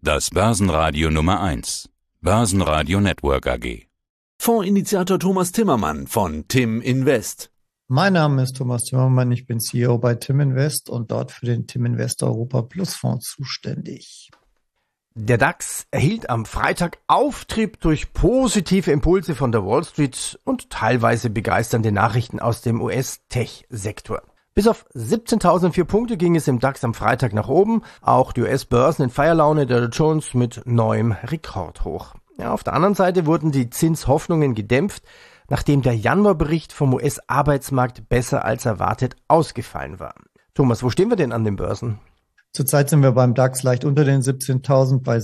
Das Börsenradio Nummer 1. Börsenradio Network AG. Fondsinitiator Thomas Timmermann von Tim Invest. Mein Name ist Thomas Timmermann, ich bin CEO bei Tim Invest und dort für den Tim Invest Europa Plus Fonds zuständig. Der DAX erhielt am Freitag Auftrieb durch positive Impulse von der Wall Street und teilweise begeisternde Nachrichten aus dem US-Tech-Sektor. Bis auf 17.004 Punkte ging es im DAX am Freitag nach oben, auch die US-Börsen in Feierlaune, der Dow Jones mit neuem Rekordhoch. Ja, auf der anderen Seite wurden die Zinshoffnungen gedämpft, nachdem der Januarbericht vom US-Arbeitsmarkt besser als erwartet ausgefallen war. Thomas, wo stehen wir denn an den Börsen? Zurzeit sind wir beim DAX leicht unter den 17.000 bei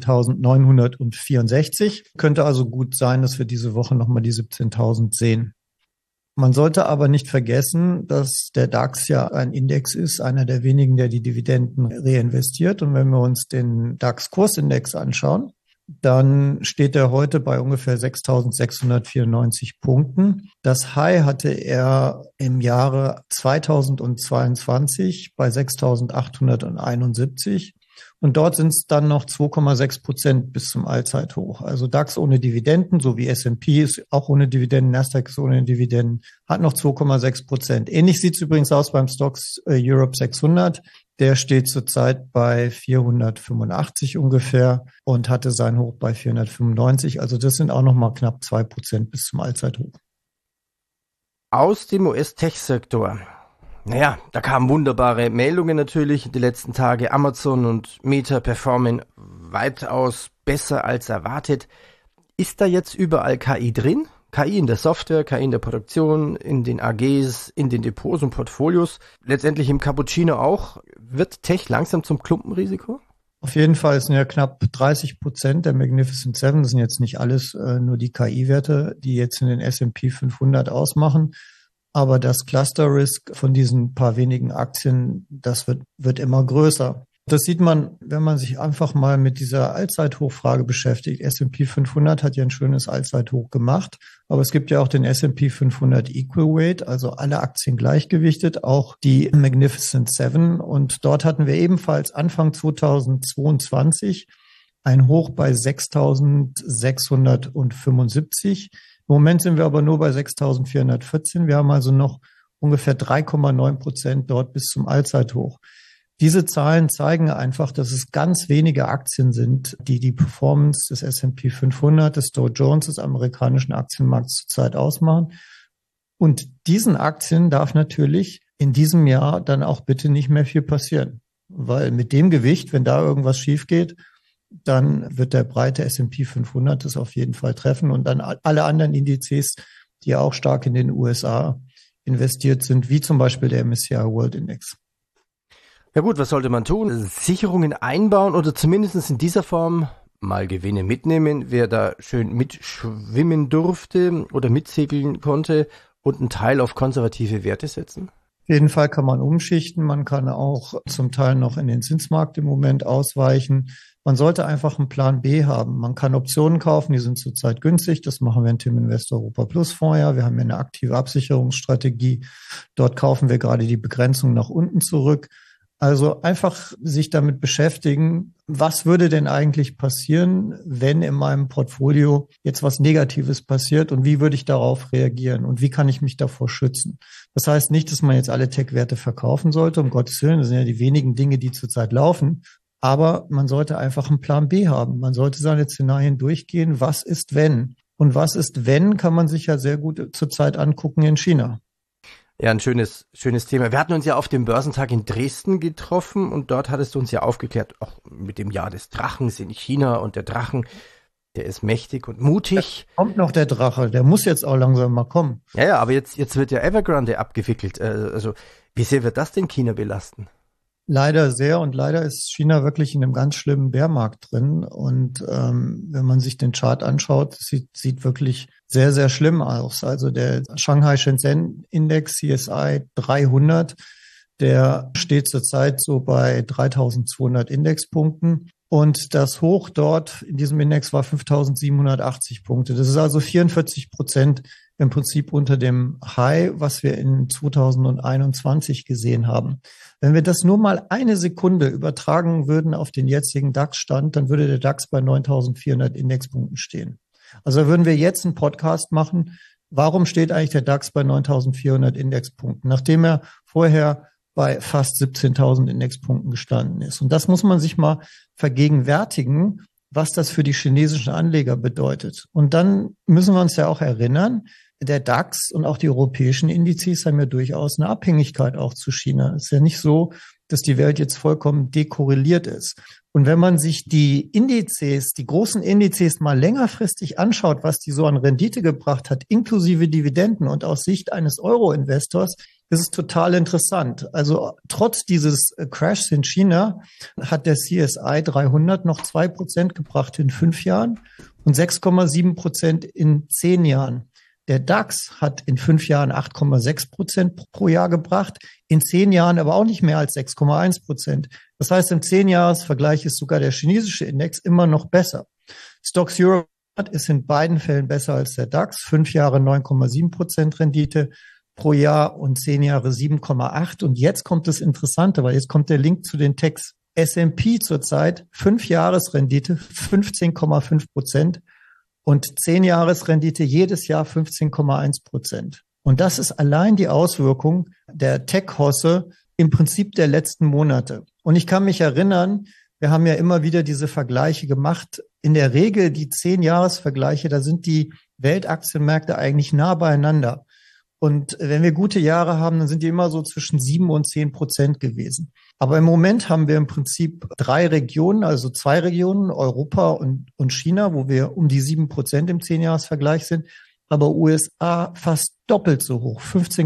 16.964. Könnte also gut sein, dass wir diese Woche nochmal die 17.000 sehen. Man sollte aber nicht vergessen, dass der DAX ja ein Index ist, einer der wenigen, der die Dividenden reinvestiert. Und wenn wir uns den DAX-Kursindex anschauen, dann steht er heute bei ungefähr 6.694 Punkten. Das High hatte er im Jahre 2022 bei 6.871. Und dort sind es dann noch 2,6% bis zum Allzeithoch. Also DAX ohne Dividenden, so wie S&P ist auch ohne Dividenden, Nasdaq ist ohne Dividenden, hat noch 2,6%. Ähnlich sieht es übrigens aus beim Stocks Europe 600. Der steht zurzeit bei 485 ungefähr und hatte sein Hoch bei 495. Also das sind auch noch mal knapp 2% bis zum Allzeithoch. Aus dem US-Tech-Sektor. Naja, da kamen wunderbare Meldungen natürlich die letzten Tage. Amazon und Meta performen weitaus besser als erwartet. Ist da jetzt überall KI drin? KI in der Software, KI in der Produktion, in den AGs, in den Depots und Portfolios, letztendlich im Cappuccino auch. Wird Tech langsam zum Klumpenrisiko? Auf jeden Fall sind ja knapp 30% der Magnificent Seven. Das sind jetzt nicht alles nur die KI-Werte, die jetzt in den S&P 500 ausmachen. Aber das Cluster Risk von diesen paar wenigen Aktien, das wird immer größer. Das sieht man, wenn man sich einfach mal mit dieser Allzeithochfrage beschäftigt. S&P 500 hat ja ein schönes Allzeithoch gemacht, aber es gibt ja auch den S&P 500 Equal Weight, also alle Aktien gleichgewichtet, auch die Magnificent Seven. Und dort hatten wir ebenfalls Anfang 2022 ein Hoch bei 6.675. Im Moment sind wir aber nur bei 6.414. Wir haben also noch ungefähr 3,9% dort bis zum Allzeithoch. Diese Zahlen zeigen einfach, dass es ganz wenige Aktien sind, die die Performance des S&P 500, des Dow Jones, des amerikanischen Aktienmarkts zurzeit ausmachen. Und diesen Aktien darf natürlich in diesem Jahr dann auch bitte nicht mehr viel passieren. Weil mit dem Gewicht, wenn da irgendwas schief geht, dann wird der breite S&P 500 das auf jeden Fall treffen und dann alle anderen Indizes, die auch stark in den USA investiert sind, wie zum Beispiel der MSCI World Index. Ja gut, was sollte man tun? Sicherungen einbauen oder zumindest in dieser Form mal Gewinne mitnehmen, wer da schön mitschwimmen durfte oder mitsegeln konnte und einen Teil auf konservative Werte setzen? Auf jeden Fall kann man umschichten, man kann auch zum Teil noch in den Zinsmarkt im Moment ausweichen. Man sollte einfach einen Plan B haben. Man kann Optionen kaufen, die sind zurzeit günstig. Das machen wir in Tim Invest Europa Plus Fonds ja. Wir haben ja eine aktive Absicherungsstrategie. Dort kaufen wir gerade die Begrenzung nach unten zurück. Also einfach sich damit beschäftigen, was würde denn eigentlich passieren, wenn in meinem Portfolio jetzt was Negatives passiert und wie würde ich darauf reagieren und wie kann ich mich davor schützen. Das heißt nicht, dass man jetzt alle Tech-Werte verkaufen sollte, um Gottes Willen, das sind ja die wenigen Dinge, die zurzeit laufen, aber man sollte einfach einen Plan B haben. Man sollte seine Szenarien durchgehen, was ist wenn? Und was ist wenn, kann man sich ja sehr gut zurzeit angucken in China. Ja, ein schönes Thema. Wir hatten uns ja auf dem Börsentag in Dresden getroffen und dort hattest du uns ja aufgeklärt, auch mit dem Jahr des Drachens in China und der Drachen, der ist mächtig und mutig. Da kommt noch der Drache, der muss jetzt auch langsam mal kommen. Ja, aber jetzt wird ja Evergrande abgewickelt. Also wie sehr wird das denn China belasten? Leider sehr und leider ist China wirklich in einem ganz schlimmen Bärmarkt drin und wenn man sich den Chart anschaut, sieht wirklich sehr, sehr schlimm aus. Also der Shanghai Shenzhen Index CSI 300, der steht zurzeit so bei 3.200 Indexpunkten und das Hoch dort in diesem Index war 5.780 Punkte. Das ist also 44% im Prinzip unter dem High, was wir in 2021 gesehen haben. Wenn wir das nur mal eine Sekunde übertragen würden auf den jetzigen DAX-Stand, dann würde der DAX bei 9.400 Indexpunkten stehen. Also würden wir jetzt einen Podcast machen, warum steht eigentlich der DAX bei 9.400 Indexpunkten, nachdem er vorher bei fast 17.000 Indexpunkten gestanden ist. Und das muss man sich mal vergegenwärtigen, was das für die chinesischen Anleger bedeutet. Und dann müssen wir uns ja auch erinnern, der DAX und auch die europäischen Indizes haben ja durchaus eine Abhängigkeit auch zu China. Es ist ja nicht so, dass die Welt jetzt vollkommen dekorreliert ist. Und wenn man sich die Indizes, die großen Indizes mal längerfristig anschaut, was die so an Rendite gebracht hat, inklusive Dividenden und aus Sicht eines Euro-Investors, das ist total interessant. Also trotz dieses Crashs in China hat der CSI 300 noch 2% gebracht in 5 Jahren und 6,7% in 10 Jahren. Der DAX hat in 5 Jahren 8,6% pro Jahr gebracht, in 10 Jahren aber auch nicht mehr als 6,1%. Das heißt, im 10-Jahres-Vergleich ist sogar der chinesische Index immer noch besser. Stoxx Europe ist in beiden Fällen besser als der DAX. 5 Jahre 9,7% Rendite pro Jahr und 10 Jahre 7,8. Und jetzt kommt das Interessante, weil jetzt kommt der Link zu den Techs. S&P zurzeit 5-Jahres-Rendite 15,5%. Und 10-Jahres-Rendite jedes Jahr 15,1%. Und das ist allein die Auswirkung der Tech-Hosse im Prinzip der letzten Monate. Und ich kann mich erinnern, wir haben ja immer wieder diese Vergleiche gemacht. In der Regel die 10-Jahres-Vergleiche, da sind die Weltaktienmärkte eigentlich nah beieinander. Und wenn wir gute Jahre haben, dann sind die immer so zwischen 7 und 10% gewesen. Aber im Moment haben wir im Prinzip 3 Regionen, also 2 Regionen, Europa und China, wo wir um die 7% im 10-Jahres-Vergleich sind. Aber USA fast doppelt so hoch,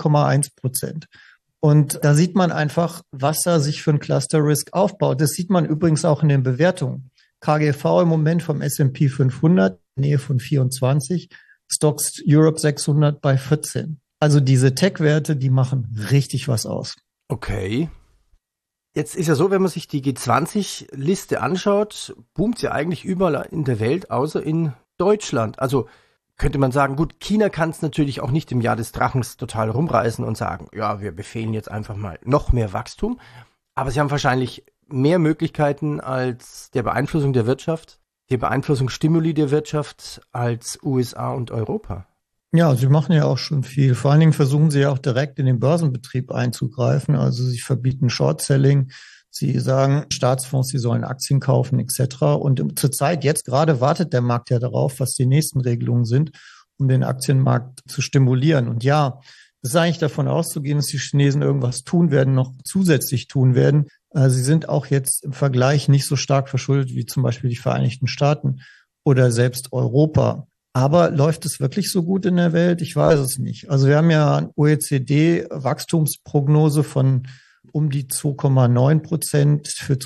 15,1%. Und da sieht man einfach, was da sich für ein Cluster Risk aufbaut. Das sieht man übrigens auch in den Bewertungen. KGV im Moment vom S&P 500, Nähe von 24, Stoxx Europe 600 bei 14. Also diese Tech-Werte, die machen richtig was aus. Okay. Jetzt ist ja so, wenn man sich die G20-Liste anschaut, boomt sie eigentlich überall in der Welt, außer in Deutschland. Also könnte man sagen, gut, China kann es natürlich auch nicht im Jahr des Drachens total rumreißen und sagen, ja, wir befehlen jetzt einfach mal noch mehr Wachstum. Aber sie haben wahrscheinlich mehr Möglichkeiten als der Beeinflussung der Wirtschaft, der Beeinflussung Stimuli der Wirtschaft als USA und Europa. Ja, sie machen ja auch schon viel. Vor allen Dingen versuchen sie ja auch direkt in den Börsenbetrieb einzugreifen. Also sie verbieten Short-Selling. Sie sagen, Staatsfonds, sie sollen Aktien kaufen etc. Und zurzeit, jetzt gerade wartet der Markt ja darauf, was die nächsten Regelungen sind, um den Aktienmarkt zu stimulieren. Und ja, es ist eigentlich davon auszugehen, dass die Chinesen irgendwas tun werden, noch zusätzlich tun werden. Sie sind auch jetzt im Vergleich nicht so stark verschuldet wie zum Beispiel die Vereinigten Staaten oder selbst Europa. Aber läuft es wirklich so gut in der Welt? Ich weiß es nicht. Also wir haben ja eine OECD-Wachstumsprognose von um die 2,9% für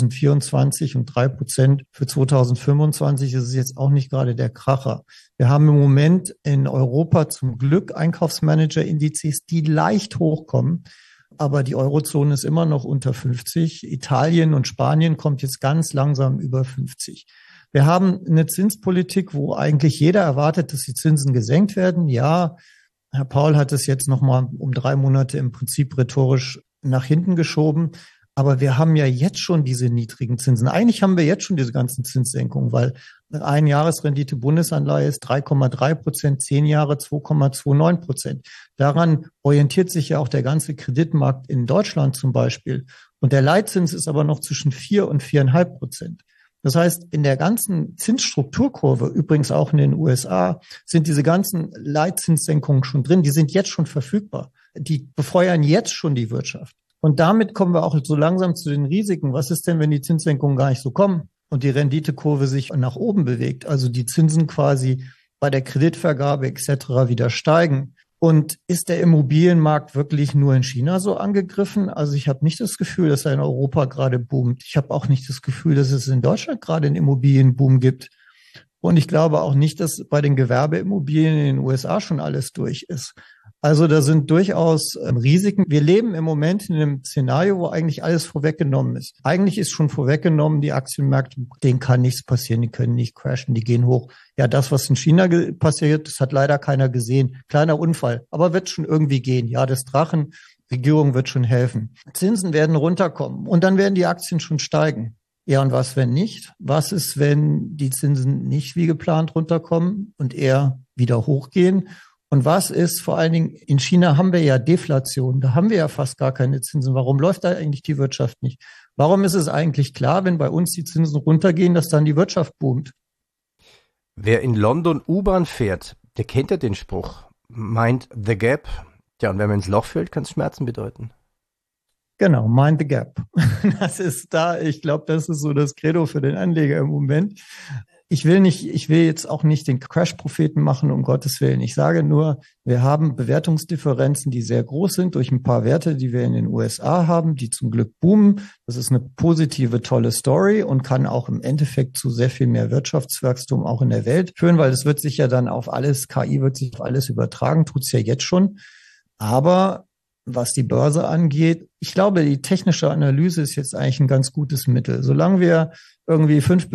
2024 und 3% für 2025. Das ist jetzt auch nicht gerade der Kracher. Wir haben im Moment in Europa zum Glück Einkaufsmanager-Indizes, die leicht hochkommen. Aber die Eurozone ist immer noch unter 50. Italien und Spanien kommt jetzt ganz langsam über 50. Wir haben eine Zinspolitik, wo eigentlich jeder erwartet, dass die Zinsen gesenkt werden. Ja, Herr Paul hat es jetzt nochmal um 3 Monate im Prinzip rhetorisch nach hinten geschoben. Aber wir haben ja jetzt schon diese niedrigen Zinsen. Eigentlich haben wir jetzt schon diese ganzen Zinssenkungen, weil eine Einjahresrendite Bundesanleihe ist 3,3%, 10 Jahre 2,29%. Daran orientiert sich ja auch der ganze Kreditmarkt in Deutschland zum Beispiel. Und der Leitzins ist aber noch zwischen 4 und 4,5%. Das heißt, in der ganzen Zinsstrukturkurve, übrigens auch in den USA, sind diese ganzen Leitzinssenkungen schon drin. Die sind jetzt schon verfügbar. Die befeuern jetzt schon die Wirtschaft. Und damit kommen wir auch so langsam zu den Risiken. Was ist denn, wenn die Zinssenkungen gar nicht so kommen und die Renditekurve sich nach oben bewegt? Also die Zinsen quasi bei der Kreditvergabe etc. wieder steigen. Und ist der Immobilienmarkt wirklich nur in China so angegriffen? Also ich habe nicht das Gefühl, dass er in Europa gerade boomt. Ich habe auch nicht das Gefühl, dass es in Deutschland gerade einen Immobilienboom gibt. Und ich glaube auch nicht, dass bei den Gewerbeimmobilien in den USA schon alles durch ist. Also da sind durchaus Risiken. Wir leben im Moment in einem Szenario, wo eigentlich alles vorweggenommen ist. Eigentlich ist schon vorweggenommen, die Aktienmärkte, denen kann nichts passieren, die können nicht crashen, die gehen hoch. Ja, das, was in China passiert, das hat leider keiner gesehen. Kleiner Unfall, aber wird schon irgendwie gehen. Ja, das Drachen, Regierung wird schon helfen. Zinsen werden runterkommen und dann werden die Aktien schon steigen. Ja, und was, wenn nicht? Was ist, wenn die Zinsen nicht wie geplant runterkommen und eher wieder hochgehen? Und was ist vor allen Dingen, in China haben wir ja Deflation, da haben wir ja fast gar keine Zinsen. Warum läuft da eigentlich die Wirtschaft nicht? Warum ist es eigentlich klar, wenn bei uns die Zinsen runtergehen, dass dann die Wirtschaft boomt? Wer in London U-Bahn fährt, der kennt ja den Spruch, mind the gap. Ja, und wenn man ins Loch fällt, kann es Schmerzen bedeuten. Genau, mind the gap. Das ist da, ich glaube, das ist so das Credo für den Anleger im Moment. Ich will jetzt auch nicht den Crash-Propheten machen, um Gottes Willen. Ich sage nur, wir haben Bewertungsdifferenzen, die sehr groß sind durch ein paar Werte, die wir in den USA haben, die zum Glück boomen. Das ist eine positive, tolle Story und kann auch im Endeffekt zu sehr viel mehr Wirtschaftswachstum auch in der Welt führen, weil es wird sich ja dann auf alles, KI wird sich auf alles übertragen, tut's ja jetzt schon. Aber was die Börse angeht, ich glaube, die technische Analyse ist jetzt eigentlich ein ganz gutes Mittel. Solange wir irgendwie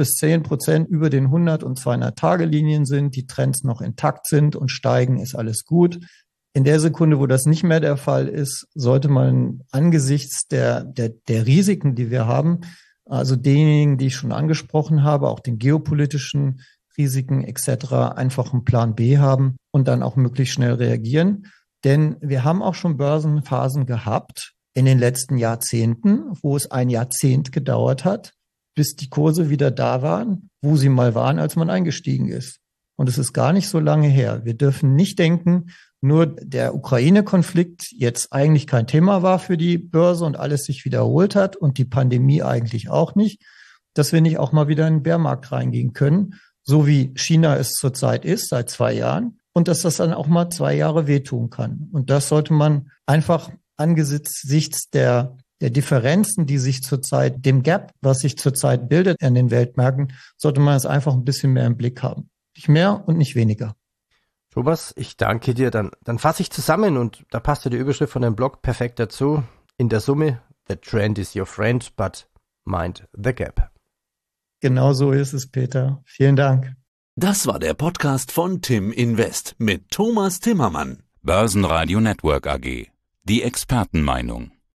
5-10% über den 100- und 200-Tage-Linien sind, die Trends noch intakt sind und steigen, ist alles gut. In der Sekunde, wo das nicht mehr der Fall ist, sollte man angesichts der Risiken, die wir haben, also denjenigen, die ich schon angesprochen habe, auch den geopolitischen Risiken etc., einfach einen Plan B haben und dann auch möglichst schnell reagieren. Denn wir haben auch schon Börsenphasen gehabt in den letzten Jahrzehnten, wo es ein Jahrzehnt gedauert hat, bis die Kurse wieder da waren, wo sie mal waren, als man eingestiegen ist. Und es ist gar nicht so lange her. Wir dürfen nicht denken, nur der Ukraine-Konflikt jetzt eigentlich kein Thema war für die Börse und alles sich wiederholt hat und die Pandemie eigentlich auch nicht, dass wir nicht auch mal wieder in den Bärmarkt reingehen können, so wie China es zurzeit ist, seit 2 Jahren. Und dass das dann auch mal 2 Jahre wehtun kann. Und das sollte man einfach angesichts der Differenzen, die sich zurzeit, dem Gap, was sich zurzeit bildet an den Weltmärkten, sollte man es einfach ein bisschen mehr im Blick haben. Nicht mehr und nicht weniger. Thomas, ich danke dir. Dann fasse ich zusammen und da passt ja die Überschrift von dem Blog perfekt dazu. In der Summe, the trend is your friend, but mind the gap. Genau so ist es, Peter. Vielen Dank. Das war der Podcast von Tim Invest mit Thomas Timmermann. Börsenradio Network AG. Die Expertenmeinung.